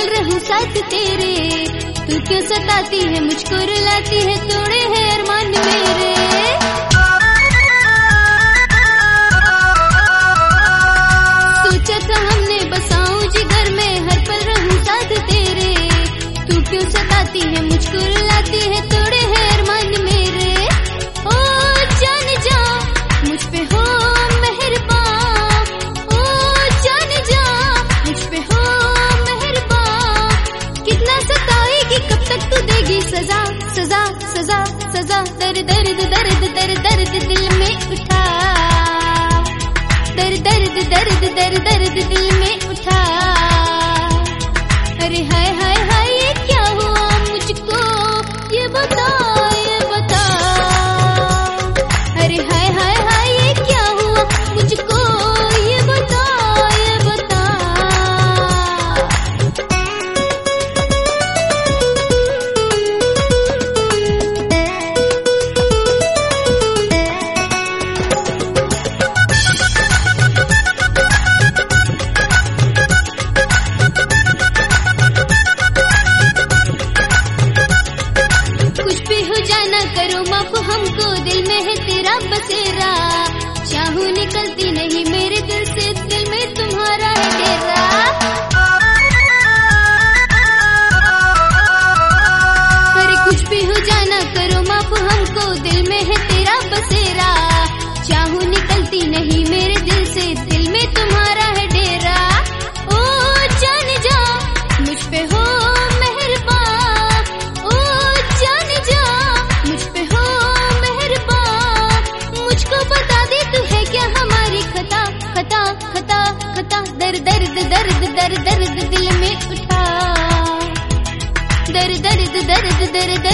पल रहूं साथ तेरे, तू क्यों सताती है मुझको रुलाती है, तोड़े हैं अरमान मेरे। सोचा था हमने बसाऊं जिगर में, हर पल रहूं साथ तेरे, तू क्यों सताती है मुझको रुलाती है, तोड़े हैं अरमान मेरे। ओ जान जा मुझ पे हो मेहरबान, ओ जान जा मुझ पे हो मेहरबान। कितना सताएगी कब तक तू देगी सजा, सजा सजा सजा। दर्द दर्द दर्द दर्द दर्द दिल में उठा, दर्द दर्द दर्द दर्द दर्द दिल में उठा। अरे हाय हाय हाय ये क्या हुआ मुझको, ये बता ये बता। अरे हाय हाय हाय ये क्या हुआ मुझको, ये बता ये बता। कुछ भी हो जाना करो माफ हमको, दिल में है तेरा बसेरा। चाहूं निकलती नहीं मेरे दिल से, दिल में तुम्हारा है डेरा। अरे कुछ भी हो जाना करो माफ हमको, दिल में है तेरा बसेरा। चाहूं निकलती नहीं मेरे दिल से, दिल में तुम्हारा है डेरा। ओ जान जा मुझ पे हो मेहरबान, ओ जान जा मुझ पे हो मेहरबान। मुझको बता दे तू है क्या हमारी खता, खता खता खता। दर्द दर्द दर्द दर्द दर्द दिल में उठा, दर्द दर्द दर्द दर्द